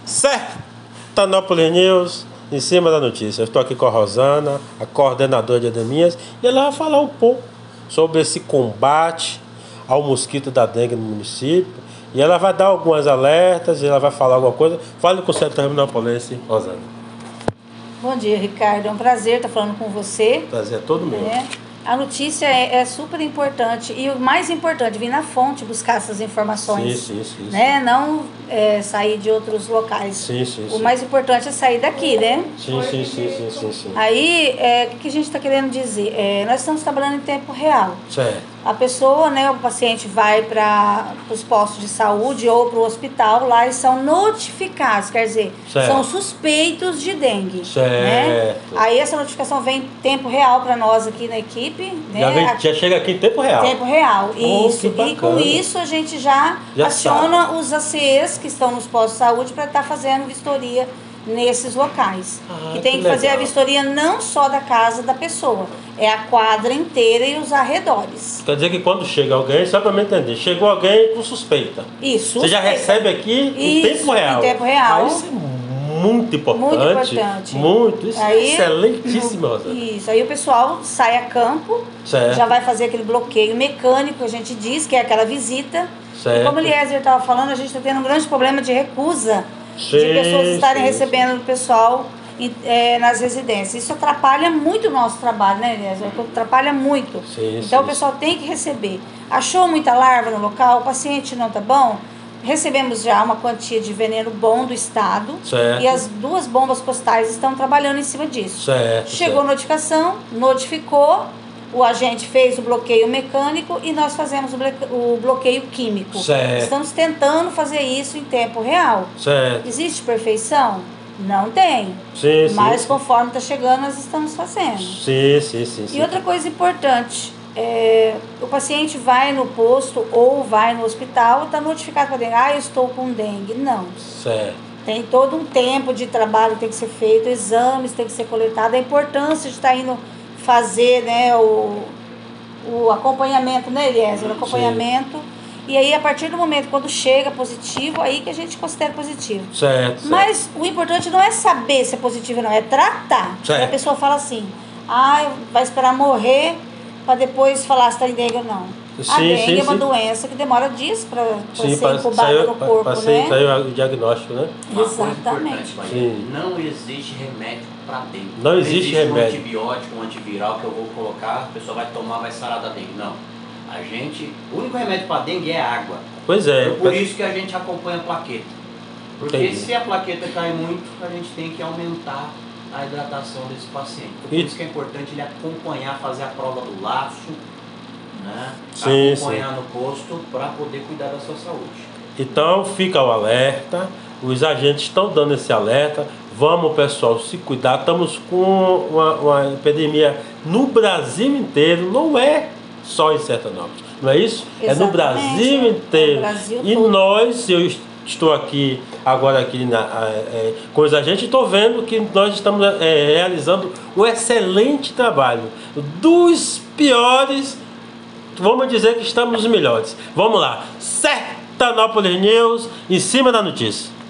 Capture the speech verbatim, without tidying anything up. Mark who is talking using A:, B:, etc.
A: Sertanópolis News, em cima da notícia. Eu estou aqui com a Rosana, a coordenadora de endemias, e ela vai falar um pouco sobre esse combate ao mosquito da dengue no município. E ela vai dar algumas alertas, e ela vai falar alguma coisa. Fale com o sertanópolis, Rosana.
B: Bom dia, Ricardo. É um prazer estar falando com você.
A: Prazer é todo meu.
B: É. A notícia é, é super importante e o mais importante, vir na fonte buscar essas informações.
A: Sim, sim, sim.
B: Né? Não é, sair de outros locais.
A: Sim, sim,
B: o
A: sim.
B: mais importante é sair daqui, né?
A: Sim, sim, sim, sim, sim, sim.
B: Aí, é, o que a gente está querendo dizer? É, nós estamos trabalhando em tempo real.
A: Certo.
B: A pessoa, né, o paciente vai para os postos de saúde ou para o hospital, lá eles são notificados, quer dizer,
A: certo.
B: São suspeitos de dengue.
A: Certo.
B: Né? Aí essa notificação vem em tempo real para nós aqui na equipe. Né?
A: Já, vem, já chega aqui em tempo real.
B: Tempo real,
A: oh,
B: isso. E com isso a gente já, já aciona sabe. os A C Es que estão nos postos de saúde para estar tá fazendo vistoria nesses locais.
A: Ah,
B: que tem
A: que
B: que fazer
A: legal.
B: a vistoria não só da casa da pessoa, é a quadra inteira e os arredores.
A: Quer dizer que quando chega alguém, só para me entender, chegou alguém com suspeita.
B: Isso.
A: Você já recebe aqui em
B: isso,
A: tempo real.
B: Em tempo real.
A: Ah, isso é muito importante.
B: Muito importante.
A: Muito. Isso
B: aí,
A: é excelentíssimo, Rosana.
B: Isso. Aí o pessoal sai a campo, certo. Já vai fazer aquele bloqueio mecânico, a gente diz, que é aquela visita. Certo. E como o Eliezer estava falando, a gente está tendo um grande problema de recusa sim, de pessoas estarem sim, recebendo sim. o pessoal é, nas residências. Isso atrapalha muito o nosso trabalho, né, Eliezer? Atrapalha muito.
A: Sim,
B: então
A: sim,
B: o pessoal tem que receber. Achou muita larva no local, o paciente não está bom? Recebemos já uma quantia de veneno bom do estado.
A: Certo.
B: E as duas bombas postais estão trabalhando em cima disso.
A: Certo,
B: Chegou
A: certo.
B: a notificação, notificou, o agente fez o bloqueio mecânico e nós fazemos o bloqueio químico.
A: Certo.
B: Estamos tentando fazer isso em tempo real.
A: Certo.
B: Existe perfeição? Não tem.
A: Sim,
B: Mas
A: sim,
B: conforme está chegando, nós estamos fazendo.
A: Sim, sim, sim.
B: E
A: sim.
B: outra coisa importante, é, o paciente vai no posto ou vai no hospital, está notificado para dengue. Ah, eu estou com dengue. Não.
A: Certo.
B: Tem todo um tempo de trabalho que tem que ser feito, exames tem que ser coletados, a importância de estar indo fazer, né, o, o acompanhamento, né, Eliezer? O acompanhamento. Sim. E aí, a partir do momento quando chega positivo, aí que a gente considera positivo.
A: Certo.
B: Mas
A: certo.
B: o importante não é saber se é positivo ou não, é tratar.
A: Certo.
B: E a pessoa fala assim, ah, vai esperar morrer para depois falar se está em dengue ou não.
A: Sim,
B: a dengue
A: sim,
B: é uma
A: sim.
B: doença que demora dias para ser incubada
A: saiu,
B: no corpo,
A: pra,
B: né?
A: Para sair o diagnóstico, né?
B: Exatamente.
C: Sim. Não existe remédio para dengue.
A: Não, não existe, existe remédio.
C: um antibiótico, um antiviral que eu vou colocar, a pessoa vai tomar, vai sarar da dengue. Não. A gente, o único remédio para dengue é água.
A: Pois é.
C: Por isso que a gente acompanha a plaqueta. Porque
A: entendi.
C: Se a plaqueta cai muito, a gente tem que aumentar a hidratação desse paciente. Por
A: e...
C: isso que é importante ele acompanhar, fazer a prova do laço, né?
A: Sim,
C: acompanhar
A: sim.
C: no posto para poder cuidar da sua saúde.
A: Então fica o alerta, os agentes estão dando esse alerta. Vamos, pessoal, se cuidar. Estamos com uma, uma epidemia no Brasil inteiro, não é só em Sertanópolis, não é isso?
B: Exatamente.
A: É no Brasil inteiro.
B: É Brasil
A: e
B: todo.
A: nós, eu estou aqui agora aqui na, é, com os agentes, estou vendo que nós estamos é, realizando um excelente trabalho. Dos piores, vamos dizer que estamos os melhores. Vamos lá, Sertanópolis News, em cima da notícia.